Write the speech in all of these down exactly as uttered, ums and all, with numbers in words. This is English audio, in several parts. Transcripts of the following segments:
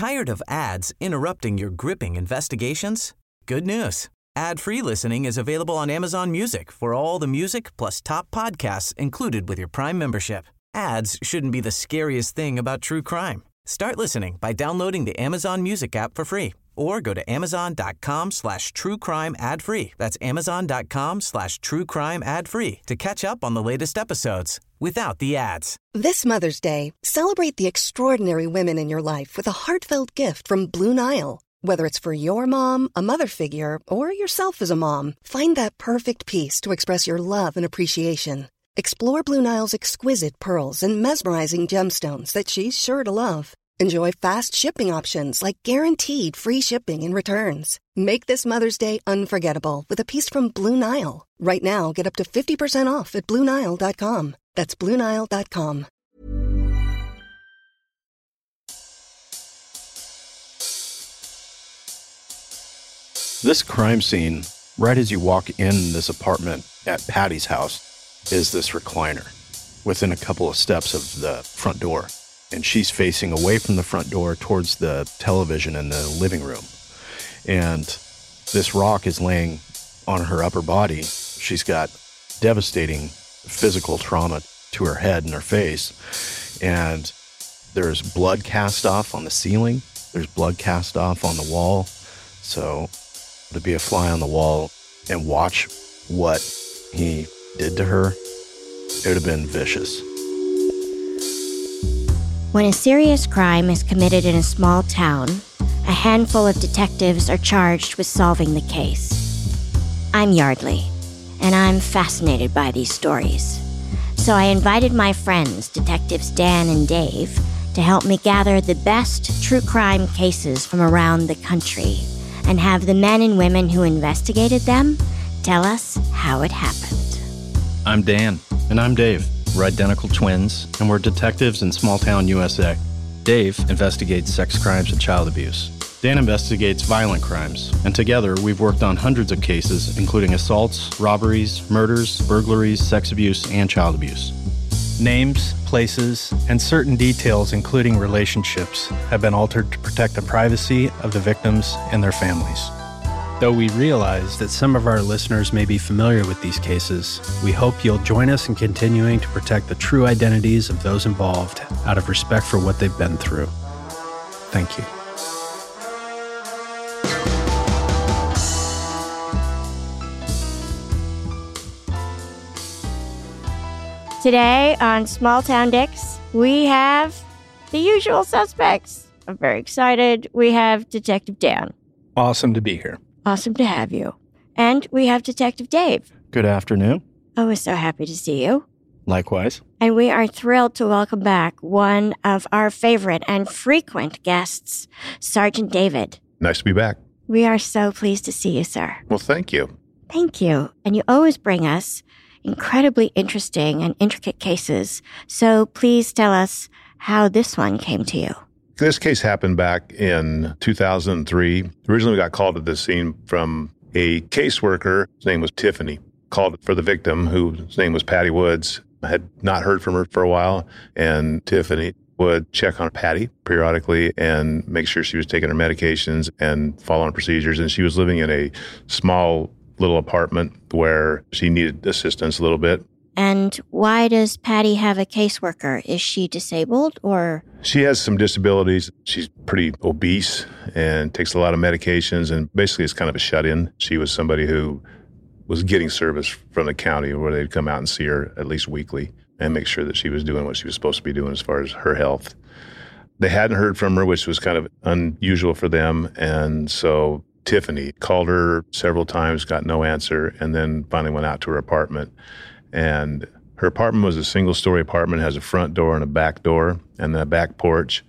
Tired of ads interrupting your gripping investigations? Good news. Ad-free listening is available on Amazon Music for all the music plus top podcasts included with your Prime membership. Ads shouldn't be the scariest thing about true crime. Start listening by downloading the Amazon Music app for free or go to amazon.com slash true crime ad free. That's amazon.com slash true crime ad free to catch up on the latest episodes without the ads. This Mother's Day, celebrate the extraordinary women in your life with a heartfelt gift from Blue Nile. Whether it's for your mom, a mother figure, or yourself as a mom, find that perfect piece to express your love and appreciation. Explore Blue Nile's exquisite pearls and mesmerizing gemstones that she's sure to love. Enjoy fast shipping options like guaranteed free shipping and returns. Make this Mother's Day unforgettable with a piece from Blue Nile. Right now, get up to fifty percent off at blue nile dot com. That's blue nile dot com. This crime scene, right as you walk in this apartment at Patty's house, is this recliner within a couple of steps of the front door. And she's facing away from the front door towards the television in the living room. And this rock is laying on her upper body. She's got devastating physical trauma to her head and her face. And there's blood cast off on the ceiling. There's blood cast off on the wall. So to be a fly on the wall and watch what he did to her, it would have been vicious. When a serious crime is committed in a small town, a handful of detectives are charged with solving the case. I'm Yardley, and I'm fascinated by these stories. So I invited my friends, Detectives Dan and Dave, to help me gather the best true crime cases from around the country and have the men and women who investigated them tell us how it happened. I'm Dan. And I'm Dave. We're identical twins, and we're detectives in small-town U S A. Dave investigates sex crimes and child abuse. Dan investigates violent crimes, and together we've worked on hundreds of cases, including assaults, robberies, murders, burglaries, sex abuse, and child abuse. Names, places, and certain details, including relationships, have been altered to protect the privacy of the victims and their families. Though we realize that some of our listeners may be familiar with these cases, we hope you'll join us in continuing to protect the true identities of those involved out of respect for what they've been through. Thank you. Today on Small Town Dicks, we have the usual suspects. I'm very excited. We have Detective Dan. Awesome to be here. Awesome to have you. And we have Detective Dave. Good afternoon. Oh, we're so happy to see you. Likewise. And we are thrilled to welcome back one of our favorite and frequent guests, Sergeant David. Nice to be back. We are so pleased to see you, sir. Well, thank you. Thank you. And you always bring us incredibly interesting and intricate cases. So please tell us how this one came to you. This case happened back in two thousand three. Originally, we got called to the scene from a caseworker. His name was Tiffany. Called for the victim, whose name was Patty Woods. I had not heard from her for a while, and Tiffany would check on Patty periodically and make sure she was taking her medications and following procedures. And she was living in a small little apartment where she needed assistance a little bit. And why does Patty have a caseworker? Is she disabled or? She has some disabilities. She's pretty obese and takes a lot of medications and basically is kind of a shut-in. She was somebody who was getting service from the county where they'd come out and see her at least weekly and make sure that she was doing what she was supposed to be doing as far as her health. They hadn't heard from her, which was kind of unusual for them. And so Tiffany called her several times, got no answer, and then finally went out to her apartment. And her apartment was a single-story apartment, has a front door and a back door and a back porch.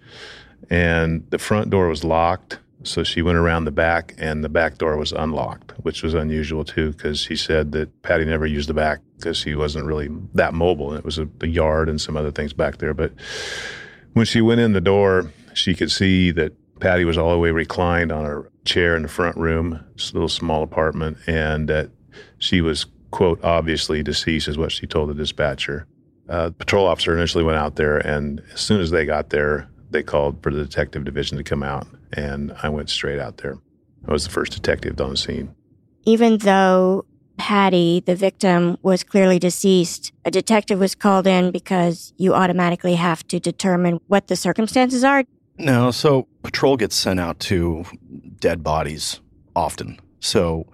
And the front door was locked, so she went around the back, and the back door was unlocked, which was unusual, too, because she said that Patty never used the back because she wasn't really that mobile. And it was a, a yard and some other things back there. But when she went in the door, she could see that Patty was all the way reclined on her chair in the front room, this little small apartment, and that she was, quote, obviously deceased is what she told the dispatcher. Uh, the patrol officer initially went out there, and as soon as they got there, They called for the detective division to come out, and I went straight out there. I was the first detective on the scene. Even though Patty, the victim, was clearly deceased, a detective was called in because you automatically have to determine what the circumstances are? No, so patrol gets sent out to dead bodies often. So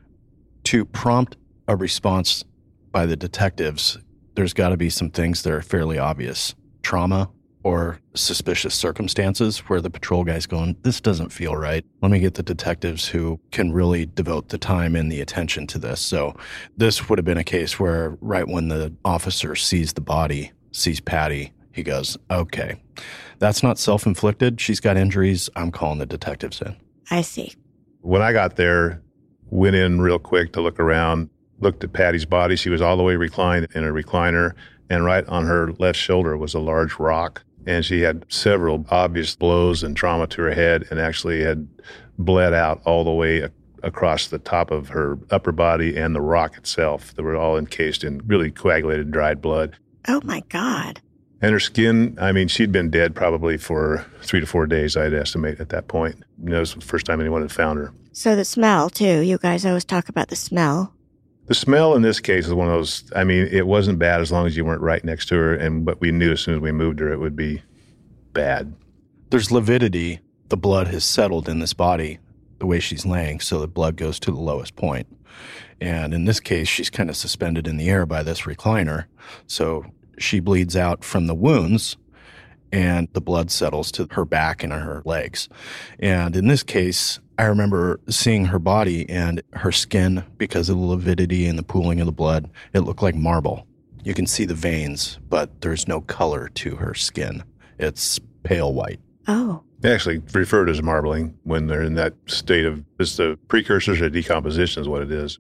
to prompt a response by the detectives, there's got to be some things that are fairly obvious. Trauma or suspicious circumstances where the patrol guy's going, this doesn't feel right. Let me get the detectives who can really devote the time and the attention to this. So this would have been a case where right when the officer sees the body, sees Patty, he goes, okay, that's not self-inflicted. She's got injuries. I'm calling the detectives in. I see. When I got there, went in real quick to look around, looked at Patty's body. She was all the way reclined in a recliner, and right on her left shoulder was a large rock. And she had several obvious blows and trauma to her head, and actually had bled out all the way a- across the top of her upper body and the rock itself. They were all encased in really coagulated, dried blood. Oh, my God. And her skin, I mean, she'd been dead probably for three to four days, I'd estimate at that point. You know, it was the first time anyone had found her. So the smell, too. You guys always talk about the smell. The smell in this case is one of those, I mean, it wasn't bad as long as you weren't right next to her, and but we knew as soon as we moved her it would be bad. There's lividity. The blood has settled in this body the way she's laying, so the blood goes to the lowest point. And in this case, she's kind of suspended in the air by this recliner, so she bleeds out from the wounds, and the blood settles to her back and her legs. And in this case, I remember seeing her body and her skin, because of the lividity and the pooling of the blood, it looked like marble. You can see the veins, but there's no color to her skin. It's pale white. Oh. They actually refer to it as marbling when they're in that state of, it's the precursors of decomposition is what it is.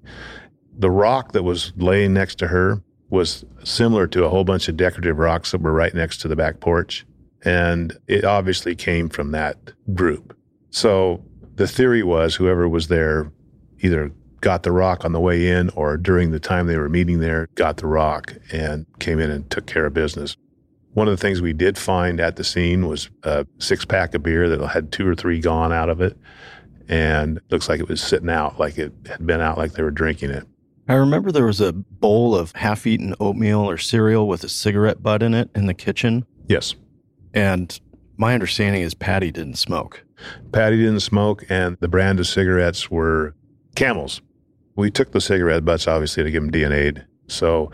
The rock that was laying next to her was similar to a whole bunch of decorative rocks that were right next to the back porch. And it obviously came from that group. So the theory was whoever was there either got the rock on the way in or during the time they were meeting there, got the rock and came in and took care of business. One of the things we did find at the scene was a six-pack of beer that had two or three gone out of it. And it looks like it was sitting out, like it had been out, like they were drinking it. I remember there was a bowl of half-eaten oatmeal or cereal with a cigarette butt in it in the kitchen. Yes. And my understanding is Patty didn't smoke. Patty didn't smoke, and the brand of cigarettes were Camels. We took the cigarette butts, obviously, to give them D N A'd. So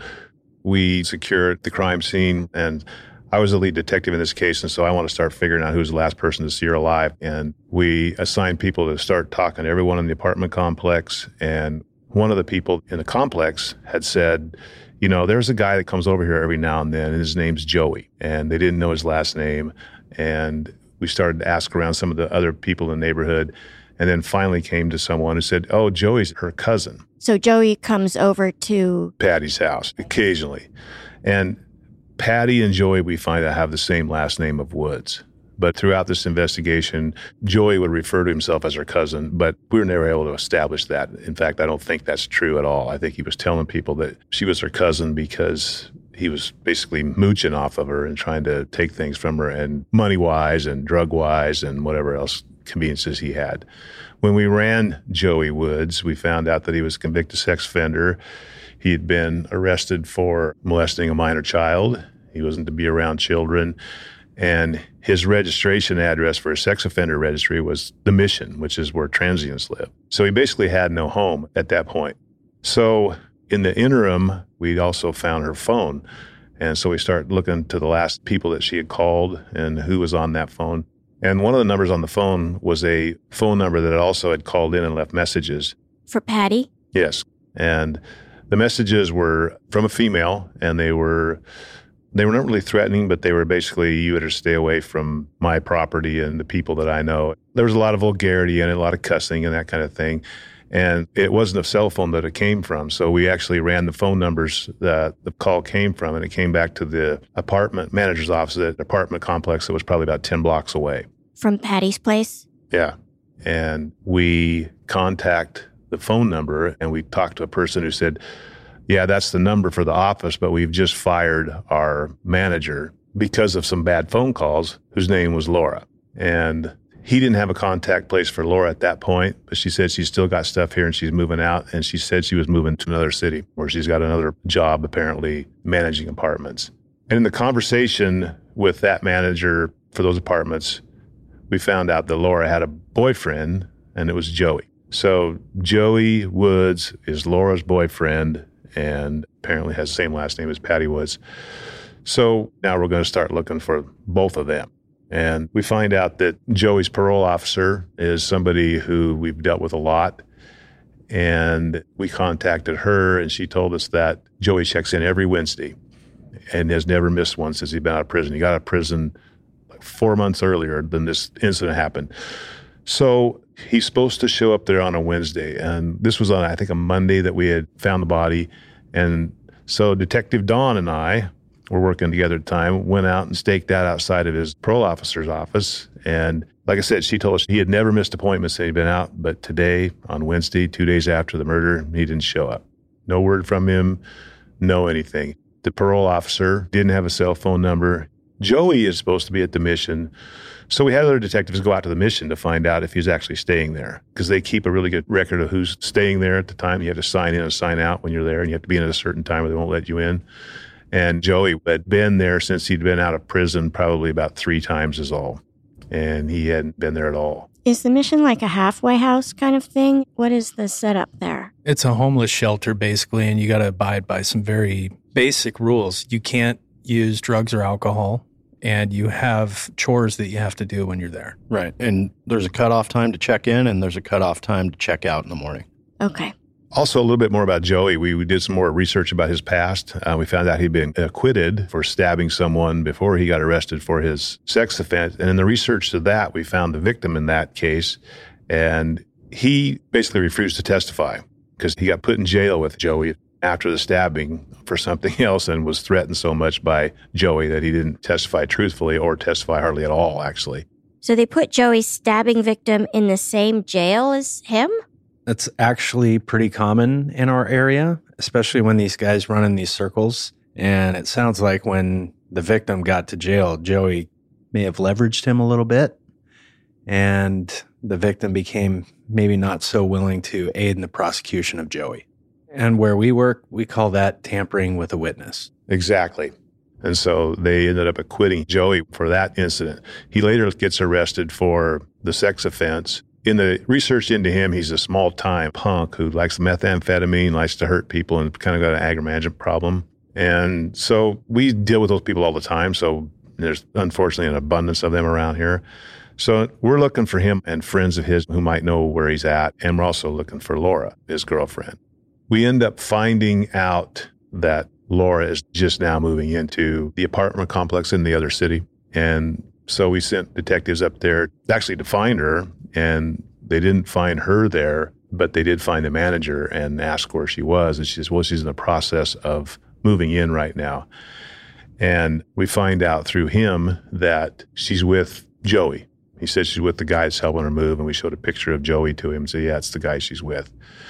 we secured the crime scene, and I was the lead detective in this case, and so I want to start figuring out who's the last person to see her alive. And we assigned people to start talking to everyone in the apartment complex, and one of the people in the complex had said, you know, there's a guy that comes over here every now and then, and his name's Joey. And they didn't know his last name. And we started to ask around some of the other people in the neighborhood, and then finally came to someone who said, oh, Joey's her cousin. So Joey comes over to Patty's house occasionally. And Patty and Joey, we find out, have the same last name of Woods. But throughout this investigation, Joey would refer to himself as her cousin, but we were never able to establish that. In fact, I don't think that's true at all. I think he was telling people that she was her cousin because he was basically mooching off of her and trying to take things from her, and money-wise and drug-wise and whatever else conveniences he had. When we ran Joey Woods, we found out that he was a convicted sex offender. He had been arrested for molesting a minor child. He wasn't to be around children. And his registration address for a sex offender registry was the Mission, which is where transients live. So he basically had no home at that point. So in the interim, we also found her phone. And so we started looking to the last people that she had called and who was on that phone. And one of the numbers on the phone was a phone number that also had called in and left messages. For Patty? Yes. And the messages were from a female, and they were... They were not really threatening, but they were basically, you better stay away from my property and the people that I know. There was a lot of vulgarity in it, a lot of cussing and that kind of thing. And it wasn't a cell phone that it came from. So we actually ran the phone numbers that the call came from, and it came back to the apartment manager's office at the apartment complex that was probably about ten blocks away. From Patty's place? Yeah. And we contact the phone number, and we talked to a person who said, yeah, that's the number for the office, but we've just fired our manager. because of some bad phone calls, whose name was Laura. And he didn't have a contact place for Laura at that point, but she said she's still got stuff here and she's moving out. And she said she was moving to another city where she's got another job, apparently managing apartments. And in the conversation with that manager for those apartments, we found out that Laura had a boyfriend, and it was Joey. So Joey Woods is Laura's boyfriend and apparently has the same last name as Patty Woods. So now we're going to start looking for both of them. And we find out that Joey's parole officer is somebody who we've dealt with a lot. And we contacted her, and she told us that Joey checks in every Wednesday and has never missed one since he's been out of prison. He got out of prison like four months earlier than this incident happened. So he's supposed to show up there on a Wednesday. And this was on, I think, a Monday that we had found the body. And so Detective Dawn and I were working together at the time, went out and staked out outside of his parole officer's office. And like I said, she told us he had never missed appointments since he'd been out. But today, on Wednesday, two days after the murder, he didn't show up. No word from him, no anything. The parole officer didn't have a cell phone number. Joey is supposed to be at the mission. So we had other detectives go out to the mission to find out if he's actually staying there, because they keep a really good record of who's staying there at the time. You have to sign in and sign out when you're there, and you have to be in at a certain time or they won't let you in. And Joey had been there since he'd been out of prison probably about three times is all. And he hadn't been there at all. Is the mission like a halfway house kind of thing? What is the setup there? It's a homeless shelter, basically, and you got to abide by some very basic rules. You can't use drugs or alcohol, and you have chores that you have to do when you're there. Right. And there's a cutoff time to check in, and there's a cutoff time to check out in the morning. Okay. Also, a little bit more about Joey. We, we did some more research about his past. Uh, we found out he'd been acquitted for stabbing someone before he got arrested for his sex offense. And in the research to that, we found the victim in that case. And he basically refused to testify because he got put in jail with Joey after the stabbing for something else and was threatened so much by Joey that he didn't testify truthfully or testify hardly at all, actually. So they put Joey's stabbing victim in the same jail as him? That's actually pretty common in our area, especially when these guys run in these circles. And it sounds like when the victim got to jail, Joey may have leveraged him a little bit, and the victim became maybe not so willing to aid in the prosecution of Joey. And where we work, we call that tampering with a witness. Exactly. And so they ended up acquitting Joey for that incident. He later gets arrested for the sex offense. In the research into him, he's a small-time punk who likes methamphetamine, likes to hurt people, and kind of got an anger management problem. And so we deal with those people all the time, so there's unfortunately an abundance of them around here. So we're looking for him and friends of his who might know where he's at, and we're also looking for Laura, his girlfriend. We end up finding out that Laura is just now moving into the apartment complex in the other city. And so we sent detectives up there actually to find her, and they didn't find her there, but they did find the manager and ask where she was. And she says, well, she's in the process of moving in right now. And we find out through him that she's with Joey. He says she's with the guy that's helping her move, and we showed a picture of Joey to him and said, yeah, it's the guy she's with.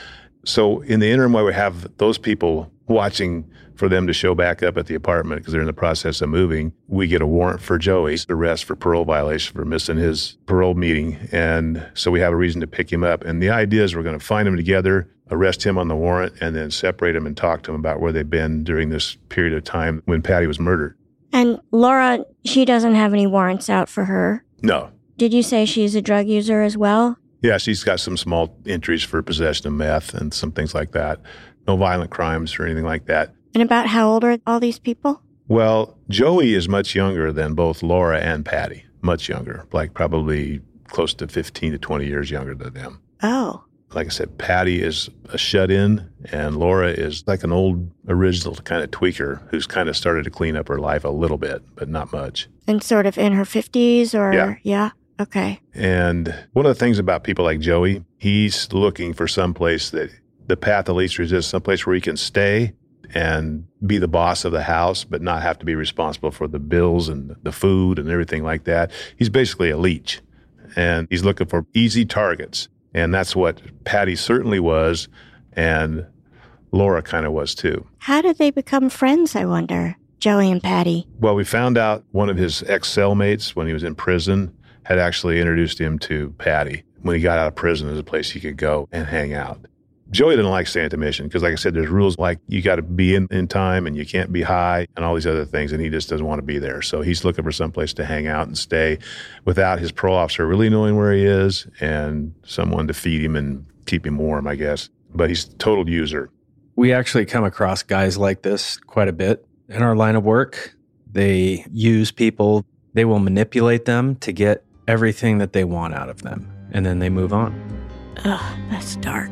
So in the interim, while we have those people watching for them to show back up at the apartment because they're in the process of moving, we get a warrant for Joey's arrest for parole violation for missing his parole meeting. And so we have a reason to pick him up. And the idea is we're going to find them together, arrest him on the warrant, and then separate them and talk to them about where they've been during this period of time when Patty was murdered. And Laura, she doesn't have any warrants out for her? No. Did you say she's a drug user as well? Yeah, she's got some small entries for possession of meth and some things like that. No violent crimes or anything like that. And about how old are all these people? Well, Joey is much younger than both Laura and Patty. Much younger, like probably close to fifteen to twenty years younger than them. Oh. Like I said, Patty is a shut-in, and Laura is like an old original kind of tweaker who's kind of started to clean up her life a little bit, but not much. And sort of in her fifties or? Yeah. Yeah. Okay. And one of the things about people like Joey, he's looking for someplace that the path of least resistance, someplace where he can stay and be the boss of the house, but not have to be responsible for the bills and the food and everything like that. He's basically a leech, and he's looking for easy targets. And that's what Patty certainly was, and Laura kind of was too. How did they become friends, I wonder? Joey and Patty? Well, we found out one of his ex-cellmates when he was in prison had actually introduced him to Patty. When he got out of prison, there's a place he could go and hang out. Joey didn't like staying at the mission because, like I said, there's rules like you got to be in, in time and you can't be high and all these other things, and he just doesn't want to be there. So he's looking for someplace to hang out and stay without his parole officer really knowing where he is and someone to feed him and keep him warm, I guess. But he's a total user. We actually come across guys like this quite a bit in our line of work. They use people. They will manipulate them to get everything that they want out of them, and then they move on. Ugh, that's dark.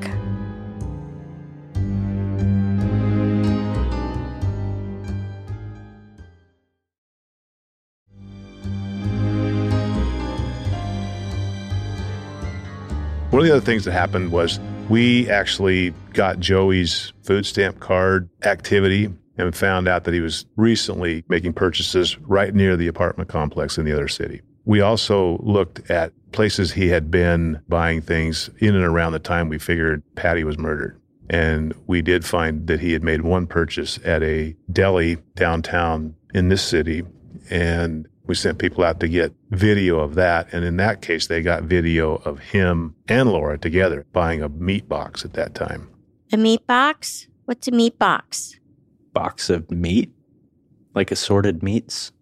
One of the other things that happened was we actually got Joey's food stamp card activity and found out that he was recently making purchases right near the apartment complex in the other city. We also looked at places he had been buying things in and around the time we figured Patty was murdered. And we did find that he had made one purchase at a deli downtown in this city, and we sent people out to get video of that. And in that case, they got video of him and Laura together buying a meat box at that time. A meat box? What's a meat box? Box of meat? Like assorted meats?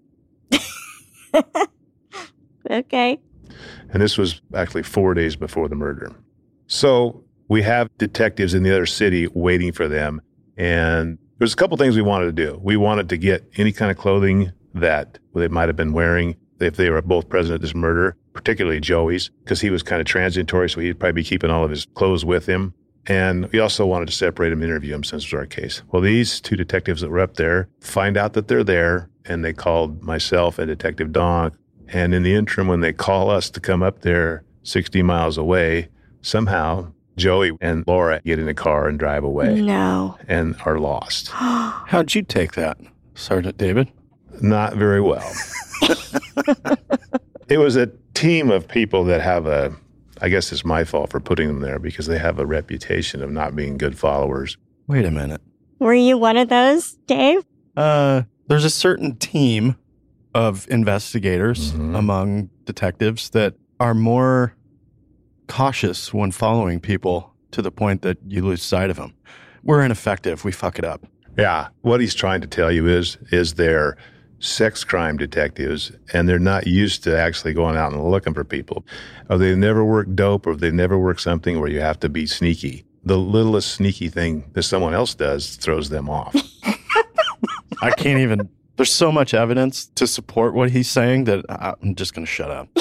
Okay. And this was actually four days before the murder. So we have detectives in the other city waiting for them. And there's a couple things we wanted to do. We wanted to get any kind of clothing that they might have been wearing if they were both present at this murder, particularly Joey's, because he was kind of transitory, so he'd probably be keeping all of his clothes with him. And we also wanted to separate him and interview him since it was our case. Well, these two detectives that were up there find out that they're there, and they called myself and Detective Don. And in the interim, when they call us to come up there sixty miles away, somehow Joey and Laura get in a car and drive away. No. And are lost. How'd you take that, Sergeant David? Not very well. It was a team of people that have a, I guess it's my fault for putting them there because they have a reputation of not being good followers. Wait a minute. Were you one of those, Dave? Uh, there's a certain team of investigators Mm-hmm. among detectives that are more cautious when following people to the point that you lose sight of them. We're ineffective. We fuck it up. Yeah. What he's trying to tell you is, is they're sex crime detectives, and they're not used to actually going out and looking for people. Or they never work dope, or they never work something where you have to be sneaky. The littlest sneaky thing that someone else does throws them off. I can't even... There's so much evidence to support what he's saying that I'm just going to shut up.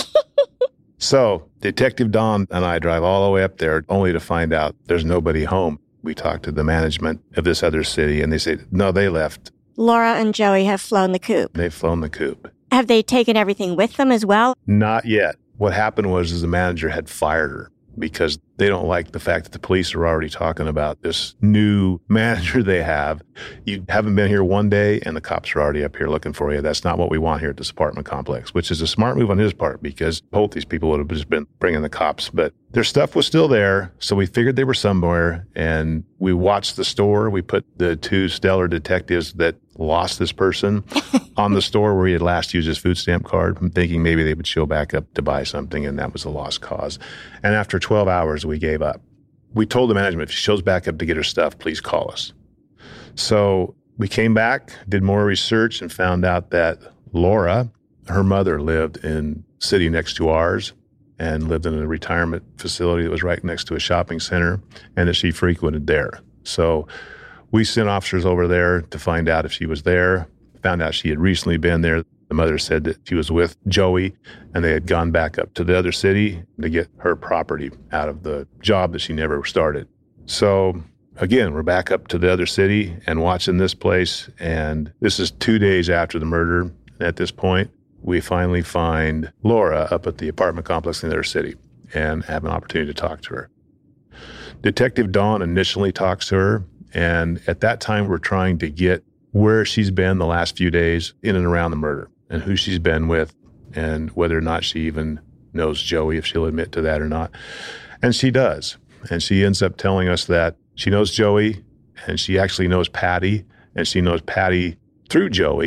So Detective Don and I drive all the way up there only to find out there's nobody home. We talked to the management of this other city, and they say, no, they left. Laura and Joey have flown the coop. They've flown the coop. Have they taken everything with them as well? Not yet. What happened was is the manager had fired her because they don't like the fact that the police are already talking about this new manager they have. You haven't been here one day, and the cops are already up here looking for you. That's not what we want here at this apartment complex, which is a smart move on his part because both these people would have just been bringing the cops. But their stuff was still there, so we figured they were somewhere, and we watched the store. We put the two stellar detectives that lost this person on the store where he had last used his food stamp card, thinking maybe they would show back up to buy something, and that was a lost cause. And after twelve hours, we gave up. We told the management, if she shows back up to get her stuff, please call us. So we came back, did more research, and found out that Laura, her mother, lived in the city next to ours and lived in a retirement facility that was right next to a shopping center, and that she frequented there. So we sent officers over there to find out if she was there, found out she had recently been there. The mother said that she was with Joey, and they had gone back up to the other city to get her property out of the job that she never started. So again, we're back up to the other city and watching this place, and this is two days after the murder. At this point, we finally find Laura up at the apartment complex in the other city and have an opportunity to talk to her. Detective Dawn initially talks to her, and at that time, we're trying to get where she's been the last few days in and around the murder and who she's been with and whether or not she even knows Joey, if she'll admit to that or not. And she does. And she ends up telling us that she knows Joey, and she actually knows Patty, and she knows Patty through Joey,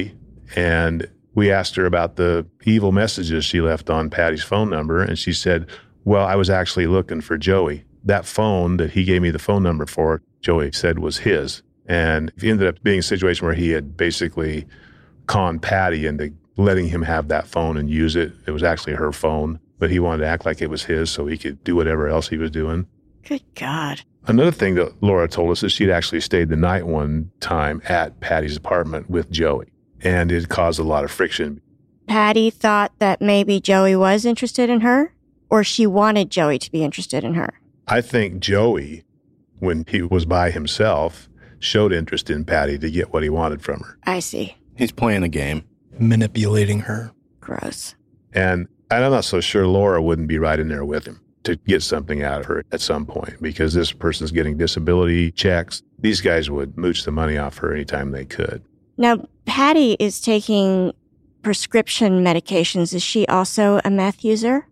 And we asked her about the evil messages she left on Patty's phone number. And she said, well, I was actually looking for Joey. That phone that he gave me the phone number for, Joey said was his. And it ended up being a situation where he had basically conned Patty into letting him have that phone and use it. It was actually her phone, but he wanted to act like it was his so he could do whatever else he was doing. Good God. Another thing that Laura told us is she'd actually stayed the night one time at Patty's apartment with Joey, and it caused a lot of friction. Patty thought that maybe Joey was interested in her, or she wanted Joey to be interested in her? I think Joey, when he was by himself, showed interest in Patty to get what he wanted from her. I see. He's playing a game. Manipulating her. Gross. And I'm not so sure Laura wouldn't be right in there with him to get something out of her at some point, because this person's getting disability checks. These guys would mooch the money off her anytime they could. Now, Patty is taking prescription medications. Is she also a meth user?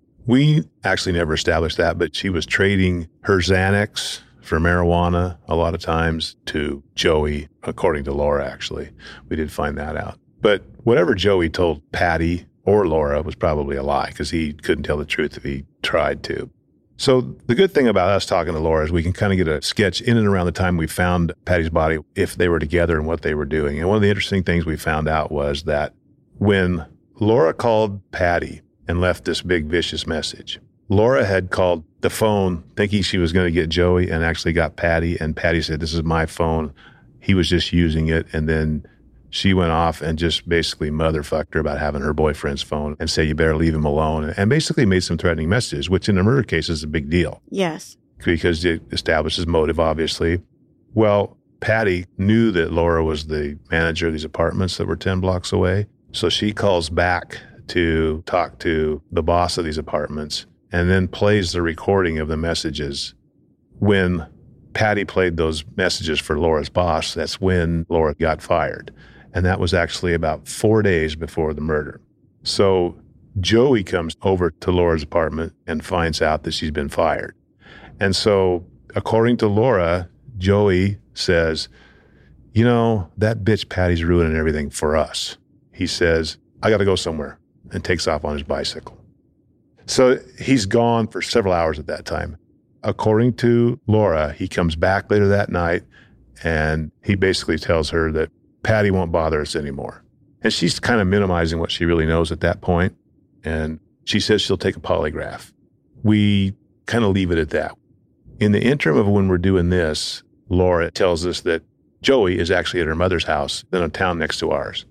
We actually never established that, but she was trading her Xanax for marijuana a lot of times to Joey, according to Laura, actually. We did find that out. But whatever Joey told Patty or Laura was probably a lie, because he couldn't tell the truth if he tried to. So the good thing about us talking to Laura is we can kind of get a sketch in and around the time we found Patty's body, if they were together and what they were doing. And one of the interesting things we found out was that when Laura called Patty and left this big vicious message, Laura had called the phone thinking she was going to get Joey and actually got Patty. And Patty said, this is my phone. He was just using it. And then she went off and just basically motherfucked her about having her boyfriend's phone and said, you better leave him alone. And basically made some threatening messages, which in a murder case is a big deal. Yes. Because it establishes motive, obviously. Well, Patty knew that Laura was the manager of these apartments that were ten blocks away. So she calls back to talk to the boss of these apartments and then plays the recording of the messages. When Patty played those messages for Laura's boss, that's when Laura got fired. And that was actually about four days before the murder. So Joey comes over to Laura's apartment and finds out that she's been fired. And so according to Laura, Joey says, you know, that bitch Patty's ruining everything for us. He says, I got to go somewhere, and takes off on his bicycle. So he's gone for several hours at that time. According to Laura, he comes back later that night, and he basically tells her that Patty won't bother us anymore. And she's kind of minimizing what she really knows at that point. And she says she'll take a polygraph. We kind of leave it at that. In the interim of when we're doing this, Laura tells us that Joey is actually at her mother's house in a town next to ours.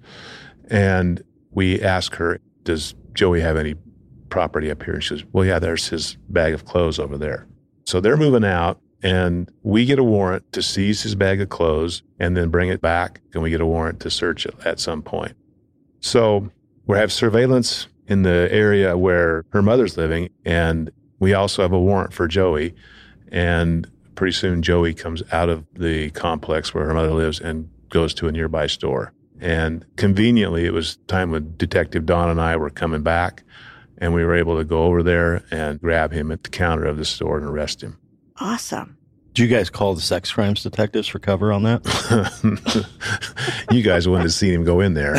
And we ask her, does Joey have any property up here? And she says, well, yeah, there's his bag of clothes over there. So they're moving out, and we get a warrant to seize his bag of clothes and then bring it back, and we get a warrant to search it at some point. So we have surveillance in the area where her mother's living, and we also have a warrant for Joey. And pretty soon Joey comes out of the complex where her mother lives and goes to a nearby store. And conveniently, it was time when Detective Don and I were coming back, and we were able to go over there and grab him at the counter of the store and arrest him. Awesome. Did you guys call the sex crimes detectives for cover on that? You guys wouldn't have seen him go in there.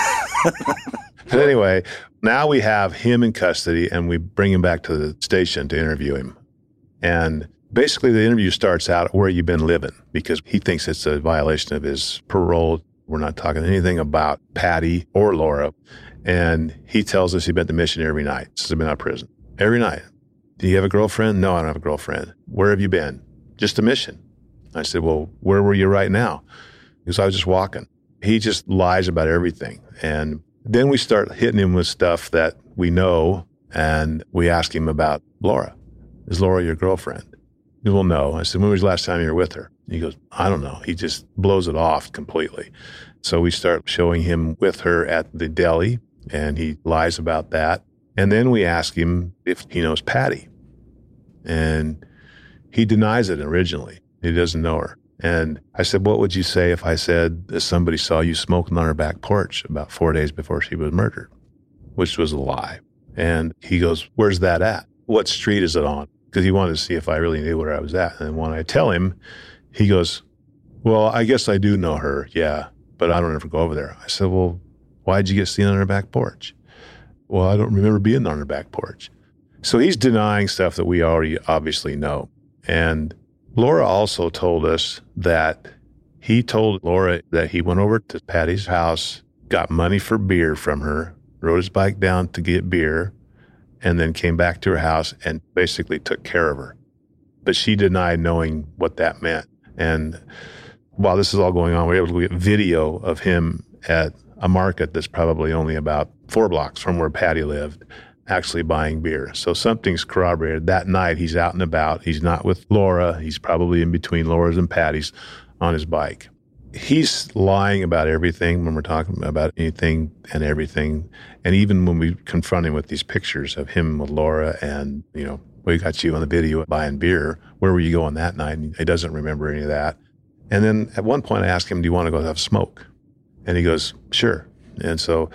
But anyway, now we have him in custody, and we bring him back to the station to interview him. And basically, the interview starts out, where you've been living, because he thinks it's a violation of his parole. We're not talking anything about Patty or Laura. And he tells us he's been to Mission every night since he's been out of prison. Every night. Do you have a girlfriend? No, I don't have a girlfriend. Where have you been? Just a Mission. I said, well, where were you right now? He goes, I was just walking. He just lies about everything. And then we start hitting him with stuff that we know, and we ask him about Laura. Is Laura your girlfriend? He goes, well, no. I said, when was the last time you were with her? He goes, I don't know. He just blows it off completely. So we start showing him with her at the deli, and he lies about that. And then we ask him if he knows Patty. And he denies it originally. He doesn't know her. And I said, what would you say if I said that somebody saw you smoking on her back porch about four days before she was murdered? Which was a lie. And he goes, where's that at? What street is it on? Because he wanted to see if I really knew where I was at. And when I tell him, he goes, well, I guess I do know her, yeah, but I don't ever go over there. I said, well, Why'd you get seen on her back porch? Well, I don't remember being on her back porch. So he's denying stuff that we already obviously know. And Laura also told us that he told Laura that he went over to Patty's house, got money for beer from her, rode his bike down to get beer, and then came back to her house and basically took care of her. But she denied knowing what that meant. And while this is all going on, we were able to get video of him at a market that's probably only about four blocks from where Patty lived, actually buying beer. So something's corroborated. That night, he's out and about. He's not with Laura. He's probably in between Laura's and Patty's on his bike. He's lying about everything when we're talking about anything and everything. And even when we confront him with these pictures of him with Laura and, you know, we got you on the video buying beer. Where were you going that night? And he doesn't remember any of that. And then at one point I asked him, do you want to go have a smoke? And he goes, sure. And so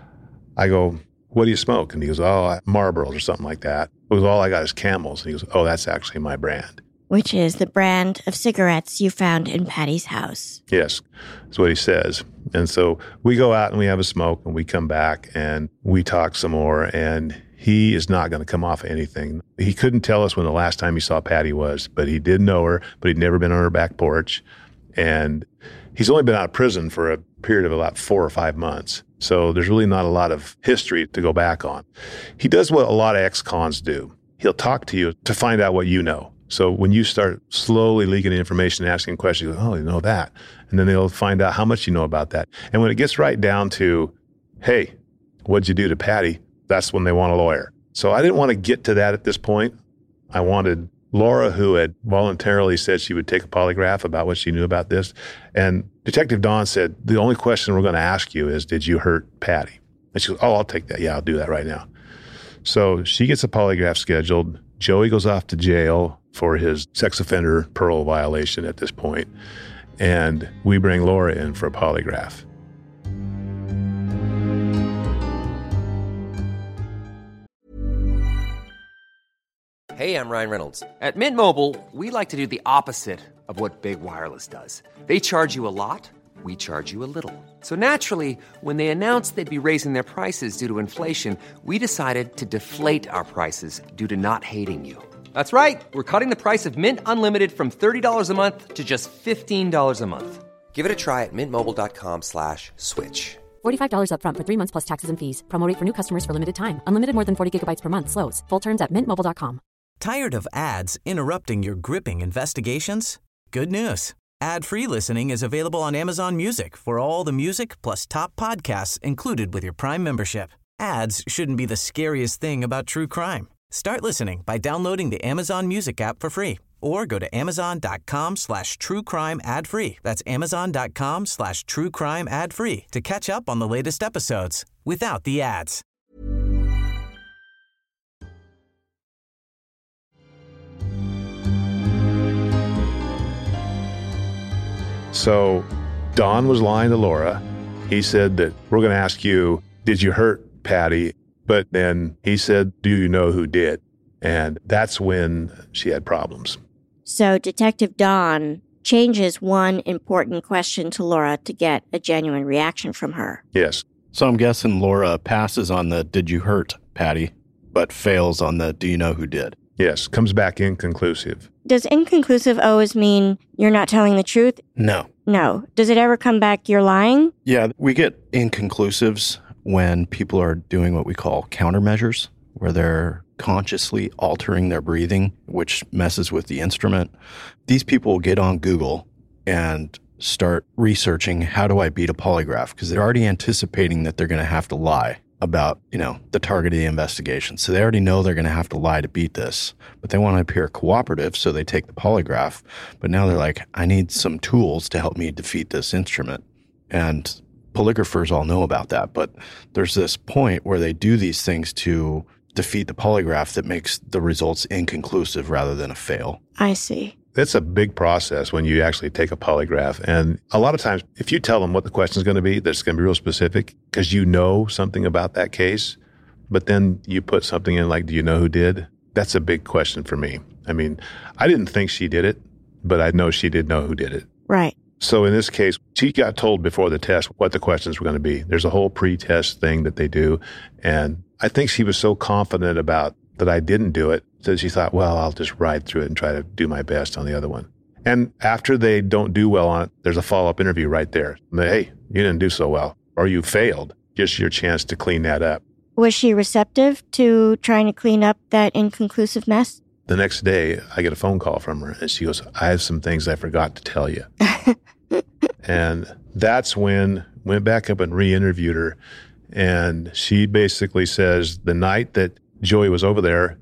I go, what do you smoke? And he goes, oh, Marlboros or something like that. It was all I got is Camels. And he goes, oh, that's actually my brand. Which is the brand of cigarettes you found in Patty's house. Yes, that's what he says. And so we go out and we have a smoke and we come back and we talk some more, and he is not going to come off of anything. He couldn't tell us when the last time he saw Patty was, but he did know her, but he'd never been on her back porch. And he's only been out of prison for a period of about four or five months. So there's really not a lot of history to go back on. He does what a lot of ex-cons do. He'll talk to you to find out what you know. So when you start slowly leaking information and asking questions, oh, you know that. And then they'll find out how much you know about that. And when it gets right down to, hey, what'd you do to Patty? That's when they want a lawyer. So I didn't want to get to that at this point. I wanted Laura, who had voluntarily said she would take a polygraph about what she knew about this. And Detective Dawn said, the only question we're going to ask you is, did you hurt Patty? And she goes, oh, I'll take that. Yeah, I'll do that right now. So she gets a polygraph scheduled. Joey goes off to jail for his sex offender parole violation at this point. And we bring Laura in for a polygraph. Hey, I'm Ryan Reynolds. At Mint Mobile, we like to do the opposite of what Big Wireless does. They charge you a lot, we charge you a little. So naturally, when they announced they'd be raising their prices due to inflation, we decided to deflate our prices due to not hating you. That's right. We're cutting the price of Mint Unlimited from thirty dollars a month to just fifteen dollars a month. Give it a try at mintmobile.com slash switch. forty-five dollars up front for three months plus taxes and fees. Promo rate for new customers for limited time. Unlimited more than forty gigabytes per month. Slows full terms at mint mobile dot com. Tired of ads interrupting your gripping investigations? Good news. Ad-free listening is available on Amazon Music for all the music plus top podcasts included with your Prime membership. Ads shouldn't be the scariest thing about true crime. Start listening by downloading the Amazon Music app for free or go to amazon.com slash true crime ad free. That's amazon.com slash true crime ad free to catch up on the latest episodes without the ads. So Don was lying to Laura. He said that we're going to ask you, did you hurt Patty? But then he said, do you know who did? And that's when she had problems. So Detective Dawn changes one important question to Laura to get a genuine reaction from her. Yes. So I'm guessing Laura passes on the did you hurt Patty, but fails on the do you know who did? Yes, comes back inconclusive. Does inconclusive always mean you're not telling the truth? No. No. Does it ever come back you're lying? Yeah, we get inconclusives when people are doing what we call countermeasures, where they're consciously altering their breathing, which messes with the instrument. These people get on Google and start researching, how do I beat a polygraph? Because they're already anticipating that they're going to have to lie about, you know, the target of the investigation. So they already know they're going to have to lie to beat this, but they want to appear cooperative, so they take the polygraph. But now they're like, I need some tools to help me defeat this instrument. And polygraphers all know about that, but there's this point where they do these things to defeat the polygraph that makes the results inconclusive rather than a fail. I see. It's a big process when you actually take a polygraph. And a lot of times, if you tell them what the question is going to be, that's going to be real specific because you know something about that case, but then you put something in like, do you know who did? That's a big question for me. I mean, I didn't think she did it, but I know she did know who did it. Right. So in this case, she got told before the test what the questions were going to be. There's a whole pre-test thing that they do. And I think she was so confident about that I didn't do it that she thought, well, I'll just ride through it and try to do my best on the other one. And after they don't do well on it, there's a follow-up interview right there. Hey, you didn't do so well, or you failed. Just your chance to clean that up. Was she receptive to trying to clean up that inconclusive mess? The next day, I get a phone call from her, and she goes, I have some things I forgot to tell you. And that's when went back up and re-interviewed her. And she basically says the night that Joey was over there,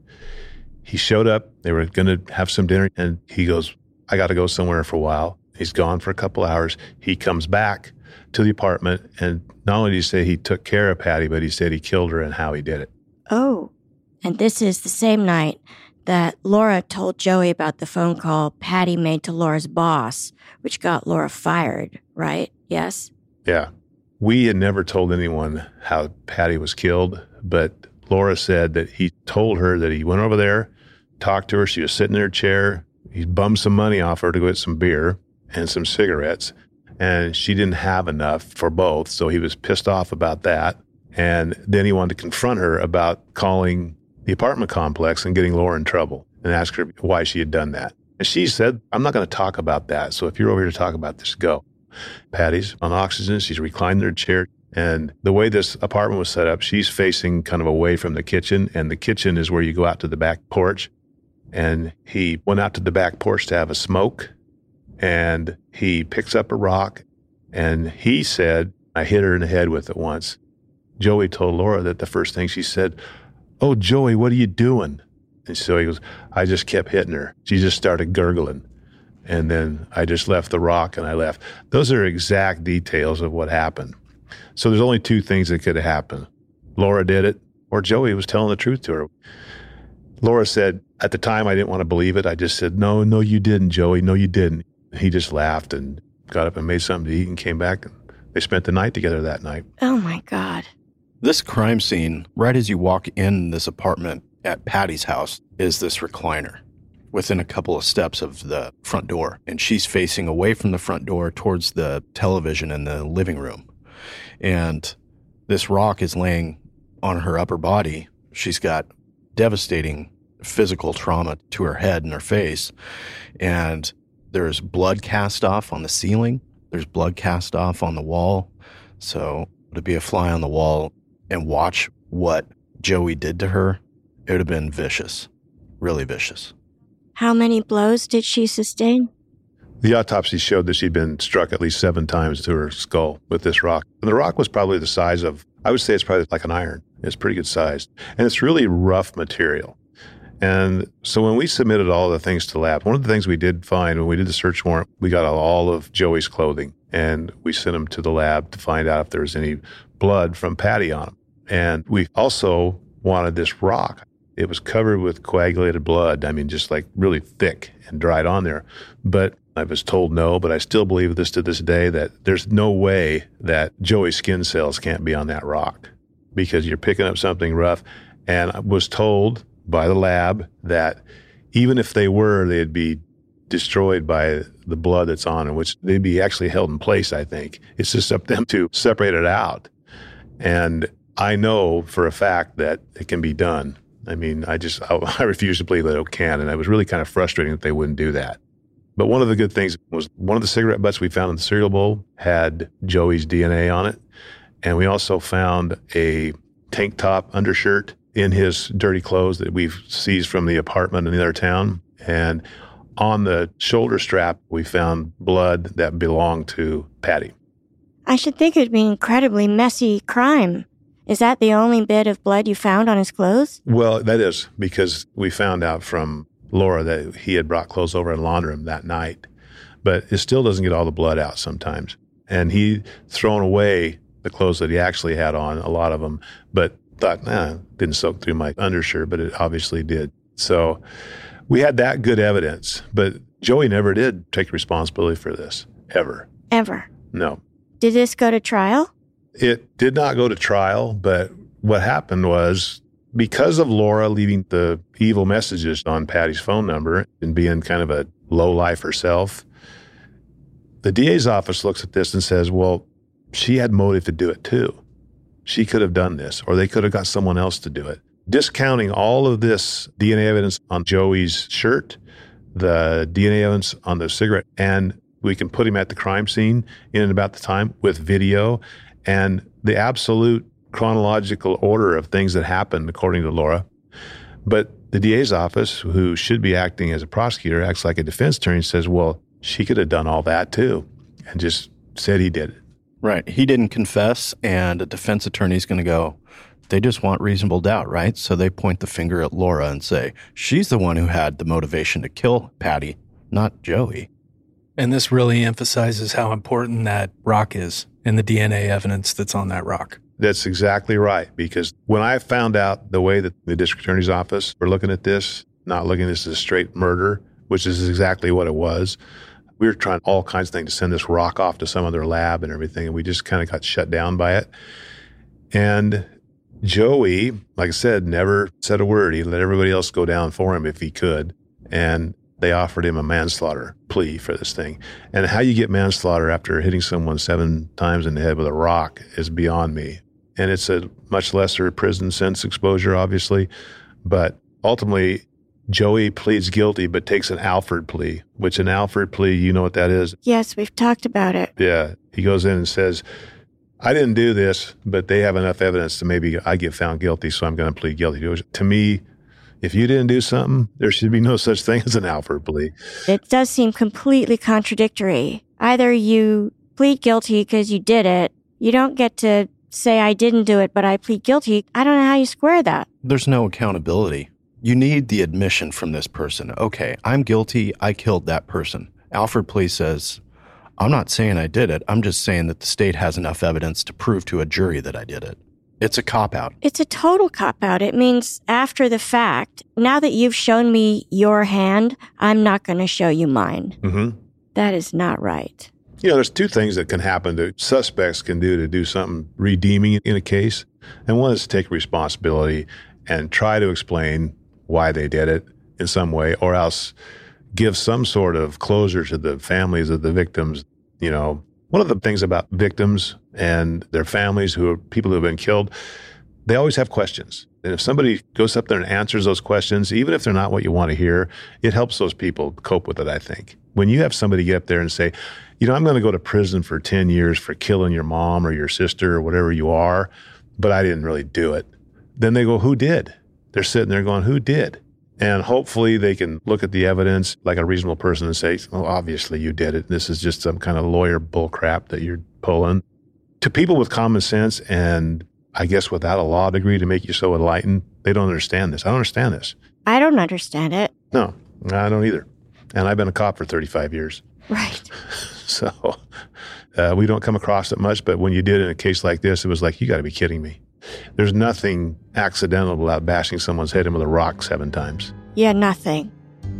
he showed up. They were going to have some dinner. And he goes, I got to go somewhere for a while. He's gone for a couple hours. He comes back to the apartment. And not only did he say he took care of Patty, but he said he killed her and how he did it. Oh, and this is the same night that Laura told Joey about the phone call Patty made to Laura's boss, which got Laura fired, right? Yes? Yeah. We had never told anyone how Patty was killed, but Laura said that he told her that he went over there, talked to her. She was sitting in her chair. He bummed some money off her to go get some beer and some cigarettes, and she didn't have enough for both, so he was pissed off about that. And then he wanted to confront her about calling the apartment complex and getting Laura in trouble and ask her why she had done that. And she said, I'm not going to talk about that. So if you're over here to talk about this, go. Patty's on oxygen. She's reclined in her chair. And the way this apartment was set up, she's facing kind of away from the kitchen. And the kitchen is where you go out to the back porch. And he went out to the back porch to have a smoke. And he picks up a rock. And he said, I hit her in the head with it once. Joey told Laura that the first thing she said, oh, Joey, what are you doing? And so he goes, I just kept hitting her. She just started gurgling. And then I just left the rock and I left. Those are exact details of what happened. So there's only two things that could have happened. Laura did it, or Joey was telling the truth to her. Laura said, at the time, I didn't want to believe it. I just said, no, no, you didn't, Joey. No, you didn't. He just laughed and got up and made something to eat and came back. And they spent the night together that night. Oh, my God. This crime scene, right as you walk in this apartment at Patty's house, is this recliner within a couple of steps of the front door. And she's facing away from the front door towards the television in the living room. And this rock is laying on her upper body. She's got devastating physical trauma to her head and her face. And there's blood cast off on the ceiling. There's blood cast off on the wall. So to be a fly on the wall and watch what Joey did to her, it would have been vicious, really vicious. How many blows did she sustain? The autopsy showed that she'd been struck at least seven times to her skull with this rock. And the rock was probably the size of, I would say it's probably like an iron. It's pretty good size. And it's really rough material. And so when we submitted all the things to lab, one of the things we did find when we did the search warrant, we got all of Joey's clothing and we sent them to the lab to find out if there was any blood from Patty on them. And we also wanted this rock. It was covered with coagulated blood. I mean, just like really thick and dried on there. But I was told no, but I still believe this to this day that there's no way that Joey's skin cells can't be on that rock because you're picking up something rough. And I was told by the lab that even if they were, they'd be destroyed by the blood that's on them, which they'd be actually held in place, I think. It's just up to them to separate it out. And I know for a fact that it can be done. I mean, I just, I, I refuse to believe that it can. And it was really kind of frustrating that they wouldn't do that. But one of the good things was one of the cigarette butts we found in the cereal bowl had Joey's D N A on it. And we also found a tank top undershirt in his dirty clothes that we've seized from the apartment in the other town. And on the shoulder strap, we found blood that belonged to Patty. I should think it'd be an incredibly messy crime. Is that the only bit of blood you found on his clothes? Well, that is because we found out from Laura that he had brought clothes over and laundered them that night. But it still doesn't get all the blood out sometimes. And he thrown away the clothes that he actually had on, a lot of them, but thought, nah, didn't soak through my undershirt, but it obviously did. So we had that good evidence, but Joey never did take responsibility for this, ever. Ever? No. Did this go to trial? It did not go to trial, but what happened was because of Laura leaving the evil messages on Patty's phone number and being kind of a low life herself, The D A's office looks at this and says, well, she had motive to do it too. She could have done this, or they could have got someone else to do it. Discounting all of this D N A evidence on Joey's shirt, the D N A evidence on the cigarette, and we can put him at the crime scene in and about the time with video and the absolute chronological order of things that happened according to Laura. But the D A's office, who should be acting as a prosecutor, acts like a defense attorney and says, well, she could have done all that too, and just said he did it. Right. He didn't confess, and a defense attorney's going to go, they just want reasonable doubt, right? So they point the finger at Laura and say, she's the one who had the motivation to kill Patty, not Joey. And this really emphasizes how important that rock is and the D N A evidence that's on that rock. That's exactly right, because when I found out the way that the district attorney's office were looking at this, not looking at this as a straight murder, which is exactly what it was, we were trying all kinds of things to send this rock off to some other lab and everything, and we just kind of got shut down by it. And Joey, like I said, never said a word. He let everybody else go down for him if he could, and they offered him a manslaughter plea for this thing. And how you get manslaughter after hitting someone seven times in the head with a rock is beyond me. And it's a much lesser prison sentence exposure, obviously, but ultimately, Joey pleads guilty, but takes an Alford plea, which an Alford plea, you know what that is? Yes, we've talked about it. Yeah. He goes in and says, I didn't do this, but they have enough evidence to maybe I get found guilty, so I'm going to plead guilty. Goes, to me, if you didn't do something, there should be no such thing as an Alford plea. It does seem completely contradictory. Either you plead guilty because you did it. You don't get to say I didn't do it, but I plead guilty. I don't know how you square that. There's no accountability. You need the admission from this person. Okay, I'm guilty. I killed that person. Alford plea says, I'm not saying I did it. I'm just saying that the state has enough evidence to prove to a jury that I did it. It's a cop-out. It's a total cop-out. It means after the fact, now that you've shown me your hand, I'm not going to show you mine. Mm-hmm. That is not right. You know, there's two things that can happen that suspects can do to do something redeeming in a case. And one is to take responsibility and try to explain why they did it in some way, or else give some sort of closure to the families of the victims. You know, one of the things about victims and their families, who are people who have been killed, they always have questions. And if somebody goes up there and answers those questions, even if they're not what you want to hear, it helps those people cope with it, I think. When you have somebody get up there and say, you know, I'm going to go to prison for ten years for killing your mom or your sister or whatever you are, but I didn't really do it. Then they go, who did? They're sitting there going, who did? And hopefully they can look at the evidence like a reasonable person and say, well, obviously you did it. This is just some kind of lawyer bull crap that you're pulling. To people with common sense and I guess without a law degree to make you so enlightened, they don't understand this. I don't understand this. I don't understand it. No, I don't either. And I've been a cop for thirty-five years. Right. So uh, we don't come across it much, but when you did in a case like this, it was like, you got to be kidding me. There's nothing accidental about bashing someone's head in with a rock seven times. Yeah, nothing.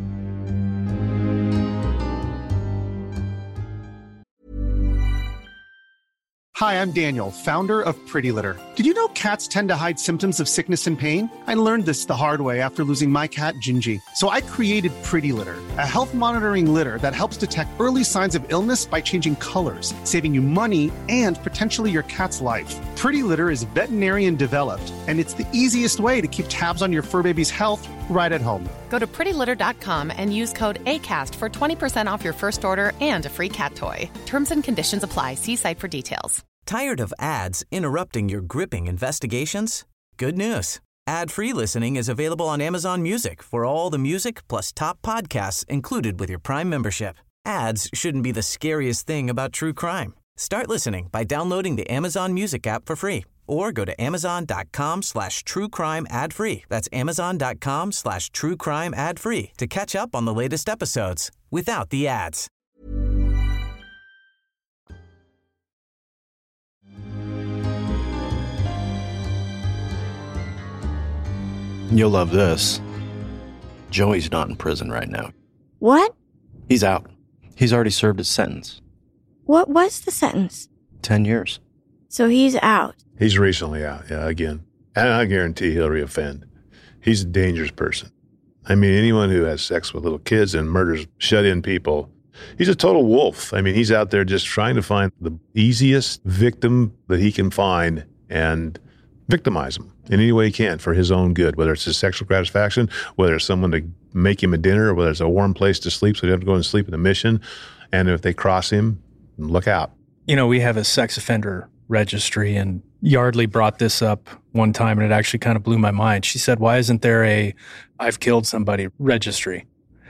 Hi, I'm Daniel, founder of Pretty Litter. Did you know cats tend to hide symptoms of sickness and pain? I learned this the hard way after losing my cat, Gingy. So I created Pretty Litter, a health monitoring litter that helps detect early signs of illness by changing colors, saving you money and potentially your cat's life. Pretty Litter is veterinarian developed, and it's the easiest way to keep tabs on your fur baby's health right at home. Go to pretty litter dot com and use code ACAST for twenty percent off your first order and a free cat toy. Terms and conditions apply. See site for details. Tired of ads interrupting your gripping investigations? Good news. Ad-free listening is available on Amazon Music for all the music plus top podcasts included with your Prime membership. Ads shouldn't be the scariest thing about true crime. Start listening by downloading the Amazon Music app for free or go to amazon.com slash true crime ad free. That's amazon.com slash true crime ad free to catch up on the latest episodes without the ads. You'll love this. Joey's not in prison right now. What? He's out. He's already served his sentence. What was the sentence? Ten years. So he's out. He's recently out, yeah, again. And I guarantee he'll reoffend. He's a dangerous person. I mean, anyone who has sex with little kids and murders shut-in people He's a total wolf. I mean, he's out there just trying to find the easiest victim that he can find and victimize him in any way he can for his own good, whether it's his sexual gratification, whether it's someone to make him a dinner, or whether it's a warm place to sleep so he doesn't have to go and sleep in the mission. And if they cross him, look out. You know, we have a sex offender registry, and Yardley brought this up one time, and it actually kind of blew my mind. She said, why isn't there a I've killed somebody registry?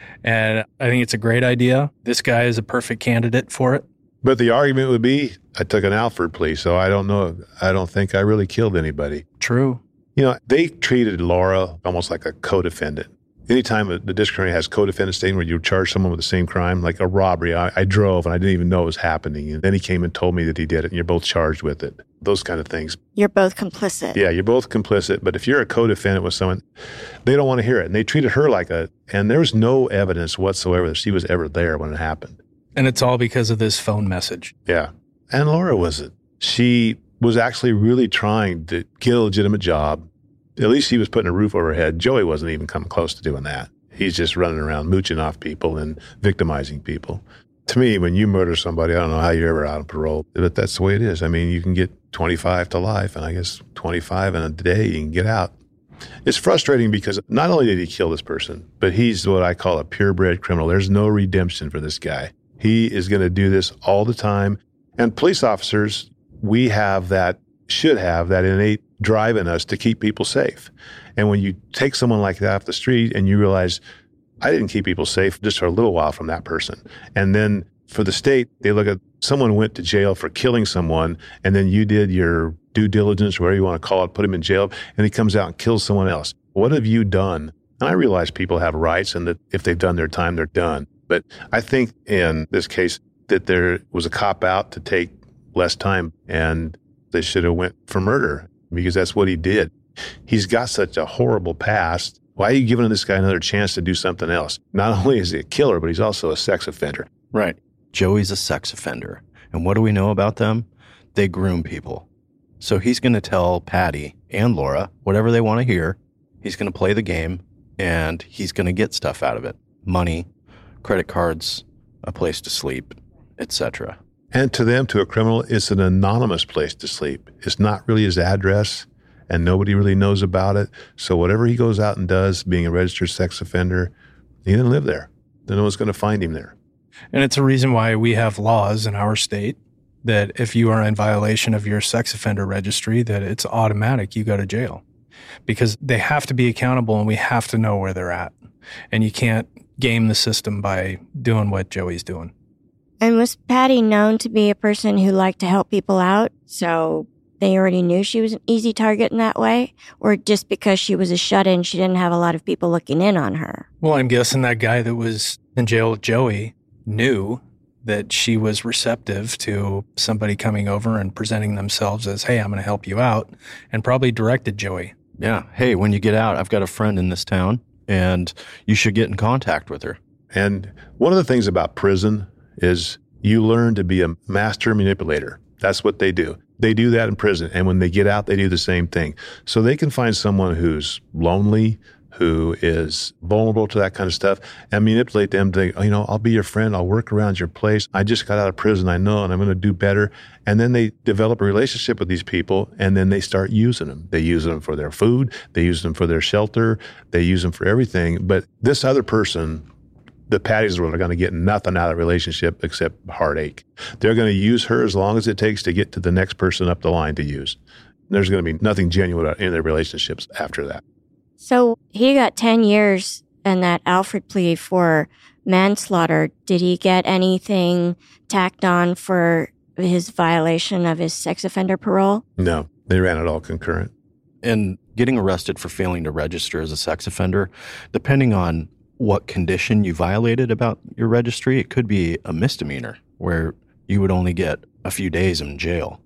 And I think it's a great idea. This guy is a perfect candidate for it. But the argument would be, I took an Alford plea, so I don't know. I don't think I really killed anybody. True. You know, they treated Laura almost like a co-defendant. Anytime the district attorney has co-defendant statement where you charge someone with the same crime, like a robbery, I, I drove and I didn't even know it was happening. And then he came and told me that he did it, and you're both charged with it. Those kind of things. You're both complicit. Yeah, you're both complicit. But if you're a co-defendant with someone, they don't want to hear it. And they treated her like a, and there was no evidence whatsoever that she was ever there when it happened. And it's all because of this phone message. Yeah. And Laura wasn't. She was actually really trying to get a legitimate job. At least she was putting a roof over her head. Joey wasn't even coming close to doing that. He's just running around mooching off people and victimizing people. To me, when you murder somebody, I don't know how you're ever out on parole, but that's the way it is. I mean, you can get twenty-five to life, and I guess twenty-five in a day you can get out. It's frustrating because not only did he kill this person, but he's what I call a purebred criminal. There's no redemption for this guy. He is going to do this all the time. And police officers, we have that, should have that innate drive in us to keep people safe. And when you take someone like that off the street and you realize, I didn't keep people safe just for a little while from that person. And then for the state, they look at someone went to jail for killing someone, and then you did your due diligence, whatever you want to call it, put him in jail, and he comes out and kills someone else. What have you done? And I realize people have rights and that if they've done their time, they're done. But I think in this case that there was a cop-out to take less time, and they should have went for murder because that's what he did. He's got such a horrible past. Why are you giving this guy another chance to do something else? Not only is he a killer, but he's also a sex offender. Right. Joey's a sex offender. And what do we know about them? They groom people. So he's going to tell Patty and Laura whatever they want to hear. He's going to play the game, and he's going to get stuff out of it. Money, credit cards, a place to sleep, et cetera. And to them, to a criminal, it's an anonymous place to sleep. It's not really his address, and nobody really knows about it. So whatever he goes out and does, being a registered sex offender, he didn't live there. No one's going to find him there. And it's a reason why we have laws in our state that if you are in violation of your sex offender registry, that it's automatic, you go to jail. Because they have to be accountable, and we have to know where they're at. And you can't game the system by doing what Joey's doing. And was Patty known to be a person who liked to help people out? So they already knew she was an easy target in that way? Or just because she was a shut-in, she didn't have a lot of people looking in on her? Well, I'm guessing that guy that was in jail with Joey knew that she was receptive to somebody coming over and presenting themselves as, hey, I'm going to help you out, and probably directed Joey. Yeah. Hey, when you get out, I've got a friend in this town, and you should get in contact with her. And one of the things about prison is you learn to be a master manipulator. That's what they do. They do that in prison. And when they get out, they do the same thing. So they can find someone who's lonely, who is vulnerable to that kind of stuff, and manipulate them to, oh, you know, I'll be your friend. I'll work around your place. I just got out of prison. I know, and I'm going to do better. And then they develop a relationship with these people, and then they start using them. They use them for their food. They use them for their shelter. They use them for everything. But this other person, the Patties are going to get nothing out of the relationship except heartache. They're going to use her as long as it takes to get to the next person up the line to use. There's going to be nothing genuine in their relationships after that. So he got ten years in that Alford plea for manslaughter. Did he get anything tacked on for his violation of his sex offender parole? No, they ran it all concurrent. And getting arrested for failing to register as a sex offender, depending on what condition you violated about your registry, it could be a misdemeanor where you would only get a few days in jail.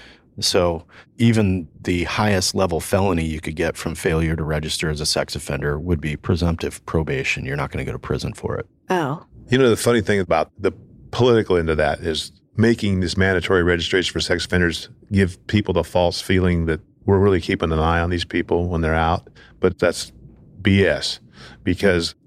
So even the highest level felony you could get from failure to register as a sex offender would be presumptive probation. You're not going to go to prison for it. Oh. You know, the funny thing about the political end of that is making this mandatory registration for sex offenders give people the false feeling that we're really keeping an eye on these people when they're out. But that's B S, because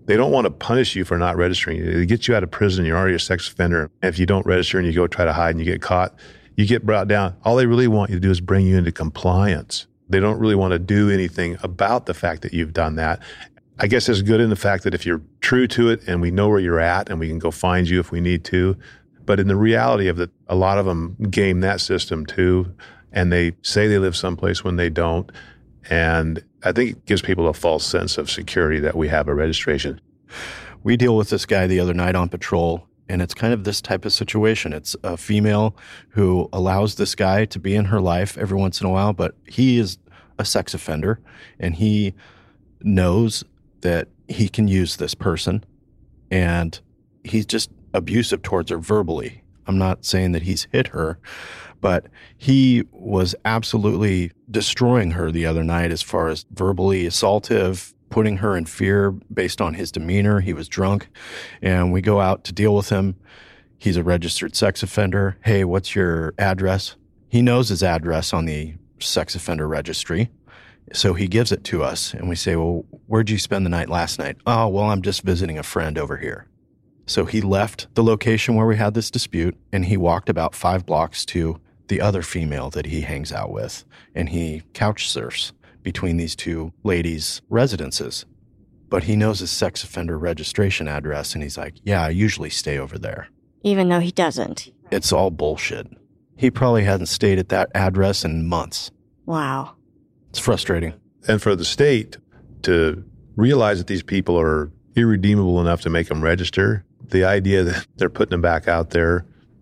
They don't want to punish you for not registering. They get you out of prison. You're already a sex offender. And if you don't register and you go try to hide and you get caught, you get brought down. All they really want you to do is bring you into compliance. They don't really want to do anything about the fact that you've done that. I guess it's good in the fact that if you're true to it and we know where you're at and we can go find you if we need to. But in the reality of it, a lot of them game that system too. And they say they live someplace when they don't. And I think it gives people a false sense of security that we have a registration. We deal with this guy the other night on patrol, and it's kind of this type of situation. It's a female who allows this guy to be in her life every once in a while, but he is a sex offender, and he knows that he can use this person, and he's just abusive towards her verbally. I'm not saying that he's hit her, but he was absolutely destroying her the other night as far as verbally assaultive, putting her in fear based on his demeanor. He was drunk, and we go out to deal with him. He's a registered sex offender. Hey, what's your address? He knows his address on the sex offender registry, so he gives it to us, and we say, well, where'd you spend the night last night? Oh, well, I'm just visiting a friend over here. So he left the location where we had this dispute, and he walked about five blocks to the other female that he hangs out with, and he couch surfs between these two ladies' residences. But he knows his sex offender registration address, and he's like, yeah, I usually stay over there. Even though he doesn't. It's all bullshit. He probably hasn't stayed at that address in months. Wow. It's frustrating. And for the state to realize that these people are irredeemable enough to make them register, the idea that they're putting them back out there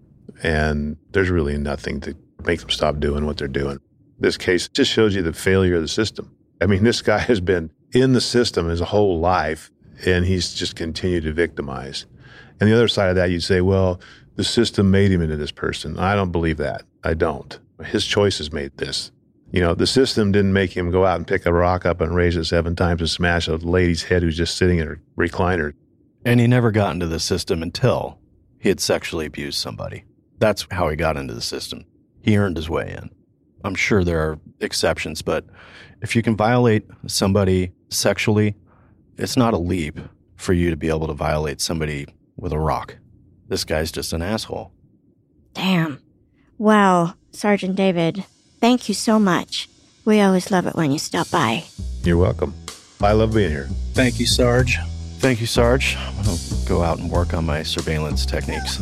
and there's really nothing to make them stop doing what they're doing. This case just shows you the failure of the system. I mean, this guy has been in the system his whole life, and he's just continued to victimize. And the other side of that, you'd say, well, the system made him into this person. I don't believe that. I don't. His choices made this. You know, the system didn't make him go out and pick a rock up and raise it seven times and smash a lady's head who's just sitting in her recliner. And he never got into the system until he had sexually abused somebody. That's how he got into the system. He earned his way in. I'm sure there are exceptions, but if you can violate somebody sexually, it's not a leap for you to be able to violate somebody with a rock. This guy's just an asshole. Damn. Well, Sergeant David, thank you so much. We always love it when you stop by. You're welcome. I love being here. Thank you, Sarge. Thank you, Sarge. I'm going to go out and work on my surveillance techniques.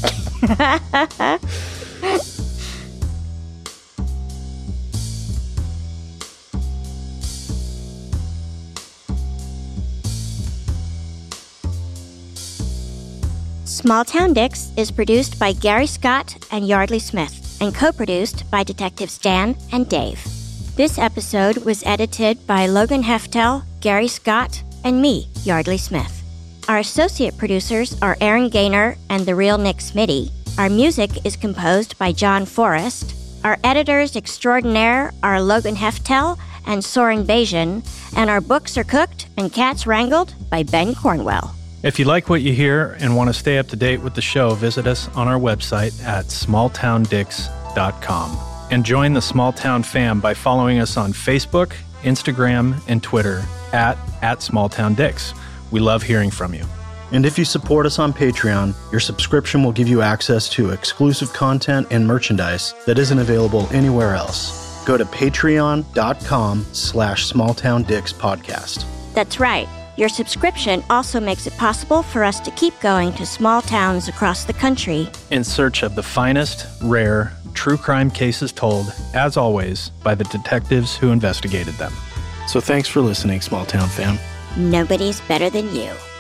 Small Town Dicks is produced by Gary Scott and Yardley Smith and co-produced by Detectives Dan and Dave. This episode was edited by Logan Heftel, Gary Scott, and me, Yardley Smith. Our associate producers are Aaron Gaynor and The Real Nick Smitty. Our music is composed by John Forrest. Our editors extraordinaire are Logan Heftel and Soren Bajan, and our books are cooked and cats wrangled by Ben Cornwell. If you like what you hear and want to stay up to date with the show, visit us on our website at small town dicks dot com. And join the Small Town fam by following us on Facebook, Instagram, and Twitter at, at SmallTownDicks. We love hearing from you. And if you support us on Patreon, your subscription will give you access to exclusive content and merchandise that isn't available anywhere else. Go to patreon.com slash smalltowndicks podcast. That's right. Your subscription also makes it possible for us to keep going to small towns across the country in search of the finest, rare, true crime cases told, as always, by the detectives who investigated them. So thanks for listening, Small Town fam. Nobody's better than you.